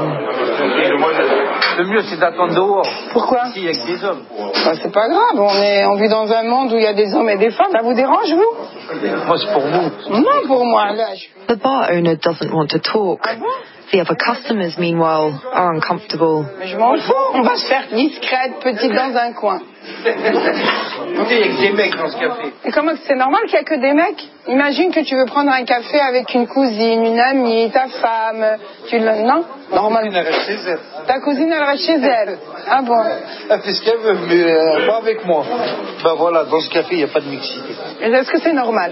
Pourquoi? Bah, c'est pas grave, on, est, on vit dans un monde où il y a des hommes et des femmes. Ça vous dérange, vous? Moi, c'est pour vous. Non, pour moi. Là, je...
The bar owner doesn't want to talk. The other customers, meanwhile, are uncomfortable.
Mais je m'en fous, on va se faire discrète, petite dans un coin. Il y a que des mecs dans ce café. Et comment c'est normal qu'il n'y a que des mecs? Imagine que tu veux prendre un café avec une cousine, une amie, ta femme. Tu le... Non? Normal. Ta cousine, elle reste chez elle. Ta cousine, elle reste chez elle. Ah bon?
Elle fait ce qu'elle veut, mais euh, pas avec moi. Ben voilà, dans ce café, il n'y a pas de mixité.
Est-ce que c'est normal?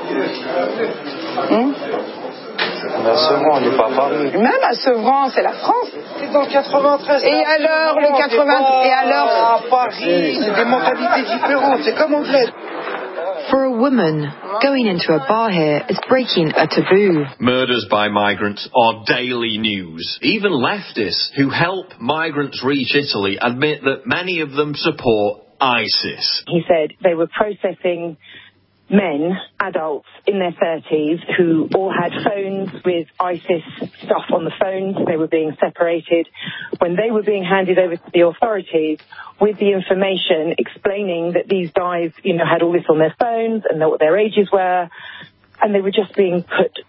Hum?
À Sevran, on n'est pas pareil.
Même à Sevran, c'est la France.
C'est dans le quatre-vingt-treize.
Et alors, le quatre-vingt-treize. Et alors?
À Paris, c'est des mentalités différentes. C'est comme anglais.
For a woman, going into a bar here is breaking a taboo.
Murders by migrants are daily news. Even leftists who help migrants reach Italy admit that many of them support ISIS.
He said they were processing men, adults in their thirties, who all had phones with ISIS stuff on the phones. They were being separated. When they were being handed over to the authorities with the information explaining that these guys, you know, had all this on their phones and what their ages were, and they were just being put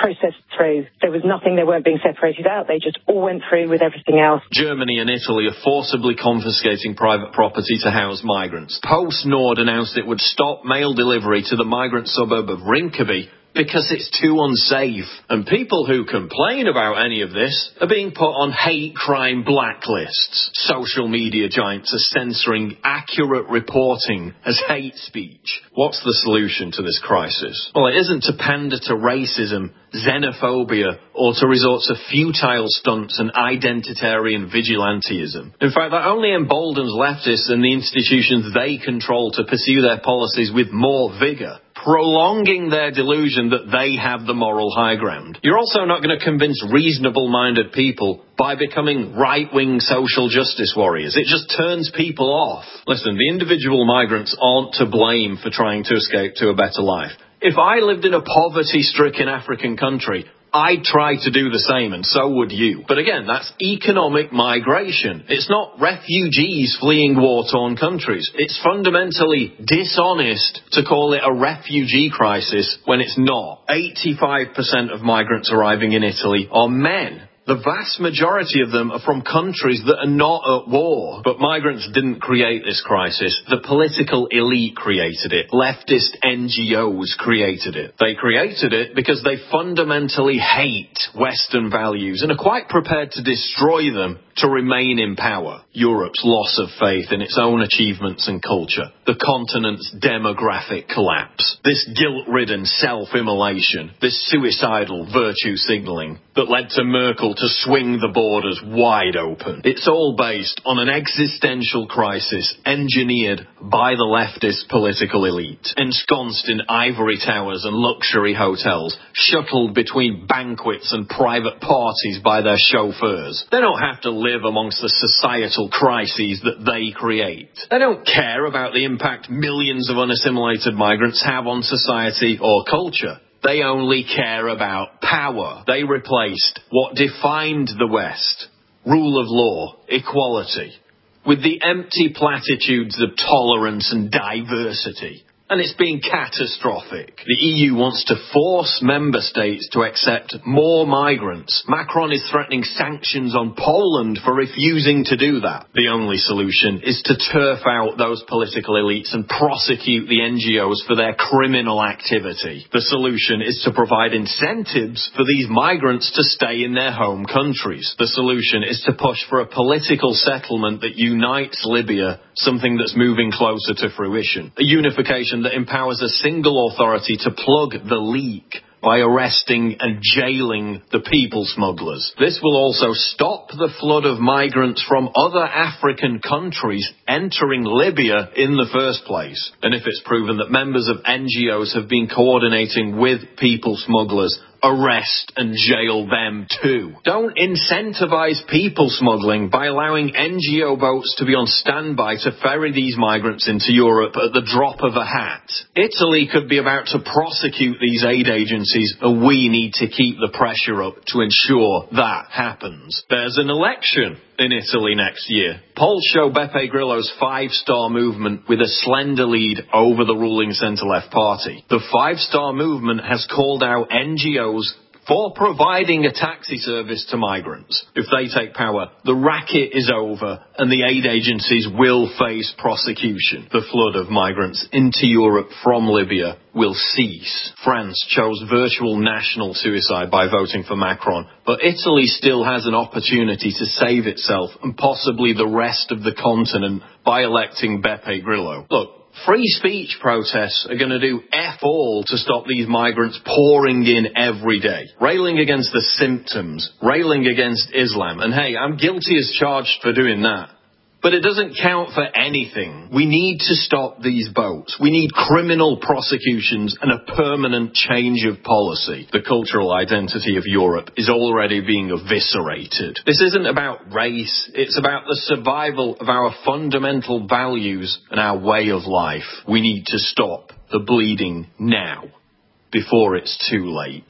processed through. There was nothing, they weren't being separated out. They just all went through with everything else.
Germany and Italy are forcibly confiscating private property to house migrants. PostNord announced it would stop mail delivery to the migrant suburb of Rinkeby because it's too unsafe. And people who complain about any of this are being put on hate crime blacklists. Social media giants are censoring accurate reporting as hate speech. What's the solution to this crisis? Well, it isn't to pander to racism, xenophobia, or to resort to futile stunts and identitarian vigilantism. In fact, that only emboldens leftists and the institutions they control to pursue their policies with more vigour, prolonging their delusion that they have the moral high ground. You're also not going to convince reasonable-minded people by becoming right-wing social justice warriors. It just turns people off. Listen, the individual migrants aren't to blame for trying to escape to a better life. If I lived in a poverty-stricken African country, I'd try to do the same, and so would you. But again, that's economic migration. It's not refugees fleeing war-torn countries. It's fundamentally dishonest to call it a refugee crisis when it's not. eighty-five percent of migrants arriving in Italy are men. The vast majority of them are from countries that are not at war. But migrants didn't create this crisis. The political elite created it. Leftist N G Os created it. They created it because they fundamentally hate Western values and are quite prepared to destroy them to remain in power. Europe's loss of faith in its own achievements and culture. The continent's demographic collapse. This guilt-ridden self-immolation. This suicidal virtue signalling that led to Merkel to swing the borders wide open. It's all based on an existential crisis engineered by the leftist political elite, ensconced in ivory towers and luxury hotels, shuttled between banquets and private parties by their chauffeurs. They don't have to live amongst the societal crises that they create. They don't care about the impact millions of unassimilated migrants have on society or culture. They only care about power. They replaced what defined the West, rule of law, equality, with the empty platitudes of tolerance and diversity. And it's been catastrophic. The E U wants to force member states to accept more migrants. Macron is threatening sanctions on Poland for refusing to do that. The only solution is to turf out those political elites and prosecute the N G Os for their criminal activity. The solution is to provide incentives for these migrants to stay in their home countries. The solution is to push for a political settlement that unites Libya, something that's moving closer to fruition. A unification that empowers a single authority to plug the leak by arresting and jailing the people smugglers. This will also stop the flood of migrants from other African countries entering Libya in the first place. And if it's proven that members of N G Os have been coordinating with people smugglers, arrest and jail them too. Don't incentivize people smuggling by allowing N G O boats to be on standby to ferry these migrants into Europe at the drop of a hat. Italy could be about to prosecute these aid agencies, and we need to keep the pressure up to ensure that happens. There's an election in Italy next year. Polls show Beppe Grillo's five-star movement with a slender lead over the ruling centre-left party. The five-star movement has called out N G Os for providing a taxi service to migrants. If they take power, the racket is over and the aid agencies will face prosecution. The flood of migrants into Europe from Libya will cease. France chose virtual national suicide by voting for Macron, but Italy still has an opportunity to save itself and possibly the rest of the continent by electing Beppe Grillo. Look, free speech protests are going to do F all to stop these migrants pouring in every day. Railing against the symptoms, railing against Islam. And hey, I'm guilty as charged for doing that. But it doesn't count for anything. We need to stop these boats. We need criminal prosecutions and a permanent change of policy. The cultural identity of Europe is already being eviscerated. This isn't about race. It's about the survival of our fundamental values and our way of life. We need to stop the bleeding now, before it's too late.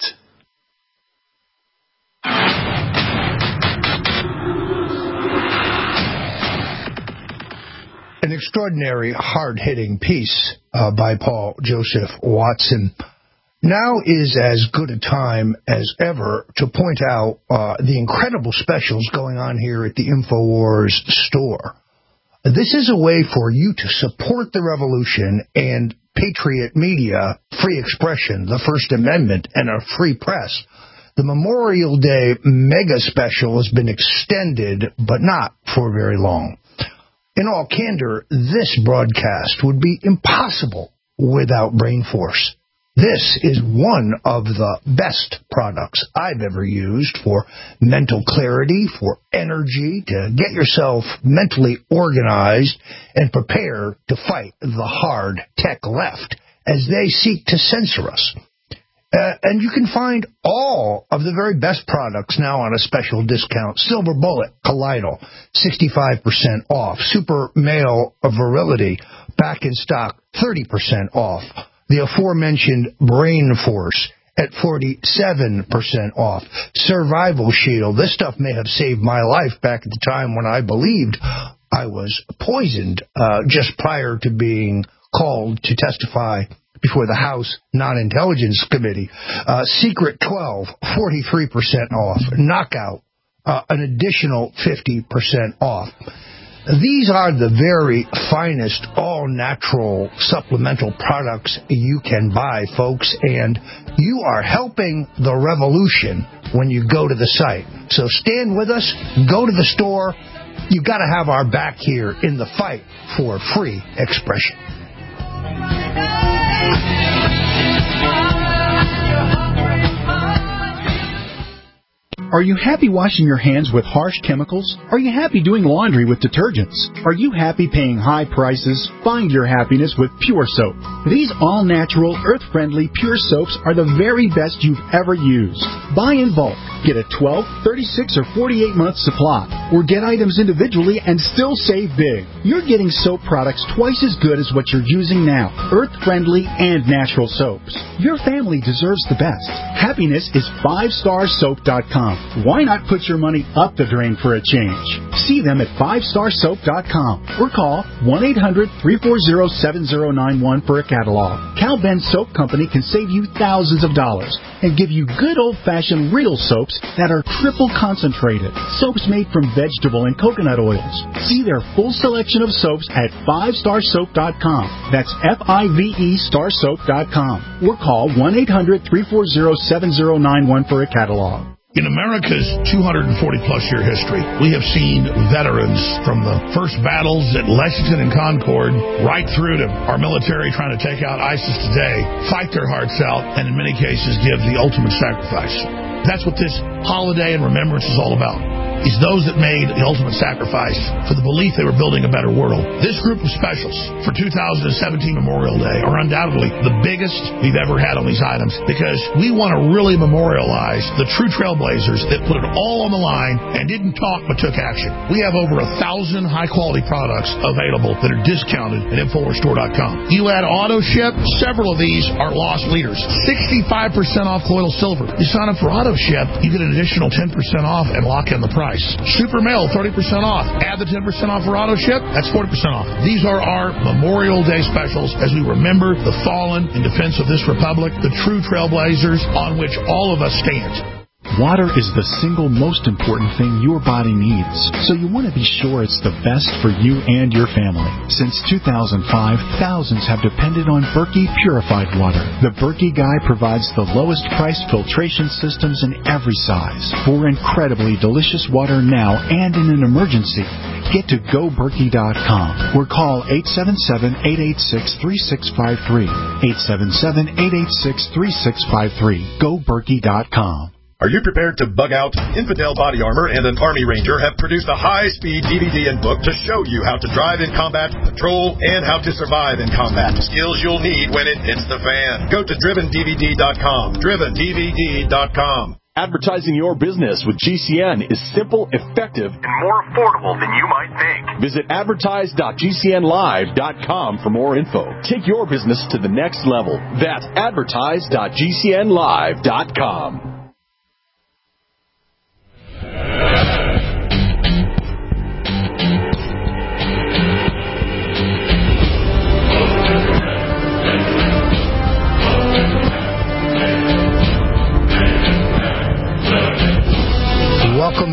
An extraordinary, hard-hitting piece uh, by Paul Joseph Watson. Now is as good a time as ever to point out uh, the incredible specials going on here at the InfoWars store. This is a way for you to support the revolution and patriot media, free expression, the First Amendment, and a free press. The Memorial Day mega special has been extended, but not for very long. In all candor, this broadcast would be impossible without BrainForce. This is one of the best products I've ever used for mental clarity, for energy, to get yourself mentally organized and prepare to fight the hard tech left as they seek to censor us. Uh, and you can find all of the very best products now on a special discount. Silver Bullet, Colloidal, sixty-five percent off. Super Male Virility, back in stock, thirty percent off. The aforementioned BrainForce at forty-seven percent off. Survival Shield. This stuff may have saved my life back at the time when I believed I was poisoned uh, just prior to being called to testify before the House Non-Intelligence Committee. Uh, Secret twelve, forty-three percent off. Knockout, uh, an additional fifty percent off. These are the very finest all-natural supplemental products you can buy, folks, and you are helping the revolution when you go to the site. So stand with us, go to the store. You got to have our back here in the fight for free expression.
Are you happy washing your hands with harsh chemicals? Are you happy doing laundry with detergents? Are you happy paying high prices? Find your happiness with Pure Soap. These all-natural, earth-friendly Pure Soaps are the very best you've ever used. Buy in bulk. Get a twelve, thirty-six, or forty-eight month supply. Or get items individually and still save big. You're getting soap products twice as good as what you're using now. Earth-friendly and natural soaps. Your family deserves the best. Happiness is five star soap dot com. Why not put your money up the drain for a change? See them at five star soap dot com or call one eight hundred, three four zero, seven zero nine one for a catalog. Cal Ben Soap Company can save you thousands of dollars and give you good old-fashioned real soaps that are triple concentrated. Soaps made from vegetable and coconut oils. See their full selection of soaps at five star soap dot com. That's F I V E star soap dot com or call one eight hundred, three four zero, seven zero nine one for a catalog.
In America's two hundred forty plus year history, we have seen veterans from the first battles at Lexington and Concord right through to our military trying to take out ISIS today, fight their hearts out, and in many cases give the ultimate sacrifice. That's what this holiday and remembrance is all about. It's those that made the ultimate sacrifice for the belief they were building a better world. This group of specials for two thousand seventeen Memorial Day are undoubtedly the biggest we've ever had on these items because we want to really memorialize the true trailblazers that put it all on the line and didn't talk but took action. We have over a thousand high-quality products available that are discounted at Infowars Store dot com. You add auto ship, several of these are lost leaders. sixty-five percent off colloidal silver. You sign up for auto ship, you get an additional ten percent off and lock in the price. Super Male, thirty percent off. Add the ten percent off for auto ship, that's forty percent off. These are our Memorial Day specials as we remember the fallen in defense of this republic, the true trailblazers on which all of us stand.
Water is the single most important thing your body needs, so you want to be sure it's the best for you and your family. Since two thousand five, thousands have depended on Berkey purified water. The Berkey Guy provides the lowest priced filtration systems in every size for incredibly delicious water now and in an emergency. Get to go berkey dot com or call eight seven seven, eight eight six, three six five three. eight seven seven, eight eight six, three six five three. go berkey dot com.
Are you prepared to bug out? Infidel Body Armor and an Army Ranger have produced a high-speed D V D and book to show you how to drive in combat, patrol, and how to survive in combat. Skills you'll need when it hits the fan. Go to driven D V D dot com. driven D V D dot com.
Advertising your business with G C N is simple, effective, and more affordable than you might think. Visit advertise dot G C N live dot com for more info. Take your business to the next level. That's advertise dot G C N live dot com.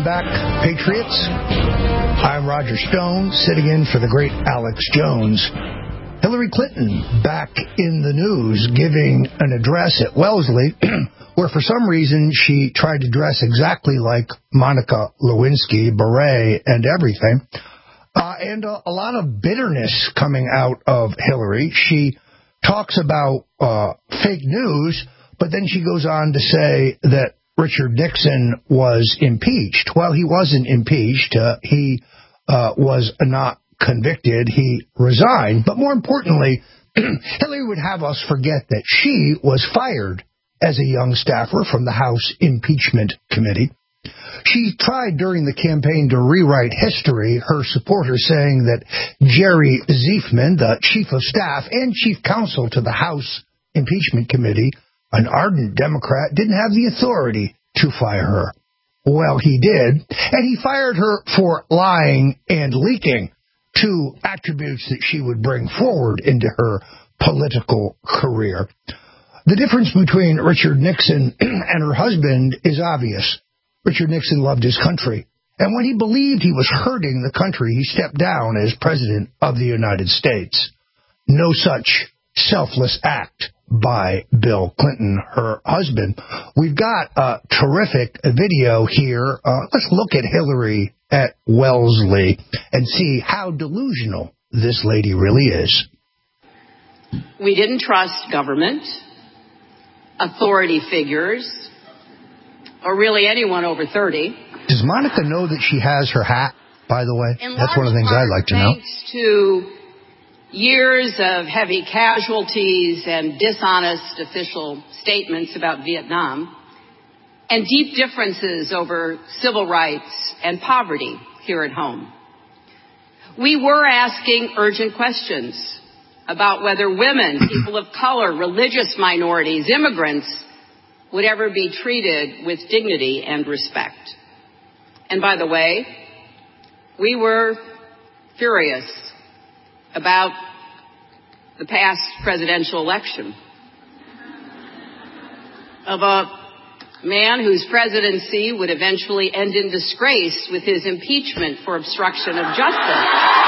Welcome back, Patriots. I'm Roger Stone, sitting in for the great Alex Jones. Hillary Clinton back in the news, giving an address at Wellesley, where for some reason she tried to dress exactly like Monica Lewinsky, beret and everything. Uh, and a, a lot of bitterness coming out of Hillary. She talks about uh, fake news, but then she goes on to say that Richard Nixon was impeached. Well, he wasn't impeached. Uh, he uh, was not convicted. He resigned. But more importantly, Hillary would have us forget that she was fired as a young staffer from the House Impeachment Committee. She tried during the campaign to rewrite history, her supporters saying that Jerry Ziefman, the chief of staff and chief counsel to the House Impeachment Committee, an ardent Democrat, didn't have the authority to fire her. Well, he did, and he fired her for lying and leaking, two attributes that she would bring forward into her political career. The difference between Richard Nixon and her husband is obvious. Richard Nixon loved his country, and when he believed he was hurting the country, he stepped down as President of the United States. No such selfless act by Bill Clinton, her husband. We've got a terrific video here. Uh, let's look at Hillary at Wellesley and see how delusional this lady really is.
We didn't trust government, authority figures, or really anyone over thirty.
Does Monica know that she has her hat, by the way?
In
That's one of the things
part,
I'd like to know.
Thanks to years of heavy casualties and dishonest official statements about Vietnam, and deep differences over civil rights and poverty here at home. We were asking urgent questions about whether women, people of color, religious minorities, immigrants would ever be treated with dignity and respect. And by the way, we were furious about the past presidential election of a man whose presidency would eventually end in disgrace with his impeachment for obstruction of justice.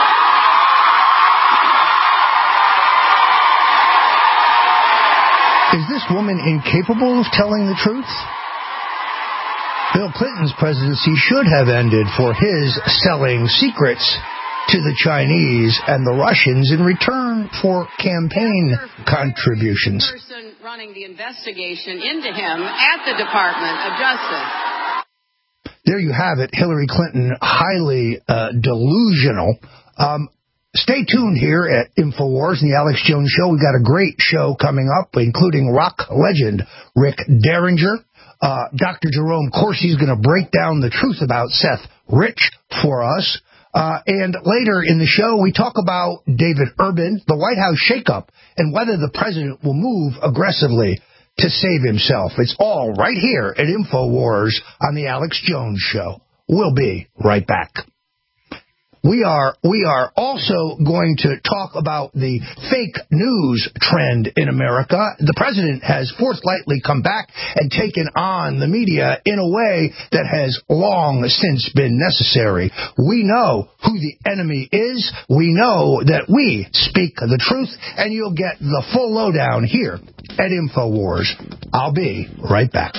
Is this woman incapable of telling the truth? Bill Clinton's presidency should have ended for his selling secrets to the Chinese and the Russians in return for campaign contributions.
The person running the investigation into him at the Department of Justice.
There you have it, Hillary Clinton, highly uh, delusional. Um, Stay tuned here at InfoWars and the Alex Jones Show. We've got a great show coming up, including rock legend Rick Derringer. Uh, Doctor Jerome Corsi is going to break down the truth about Seth Rich for us. Uh, and later in the show, we talk about David Urban, the White House shakeup, and whether the president will move aggressively to save himself. It's all right here at InfoWars on the Alex Jones Show. We'll be right back. We are we are also going to talk about the fake news trend in America. The president has forthrightly come back and taken on the media in a way that has long since been necessary. We know who the enemy is. We know that we speak the truth, and you'll get the full lowdown here at InfoWars. I'll be right back.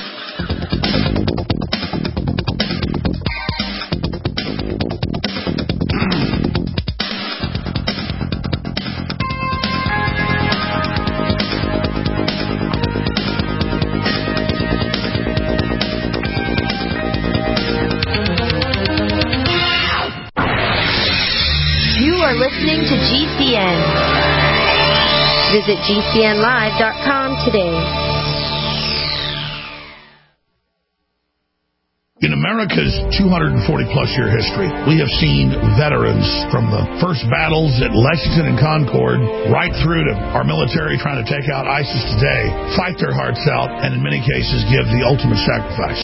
Listening to G C N. Visit G C N live dot com today.
In America's two hundred forty plus year history, we have seen veterans from the first battles at Lexington and Concord right through to our military trying to take out ISIS today, fight their hearts out, and in many cases give the ultimate sacrifice.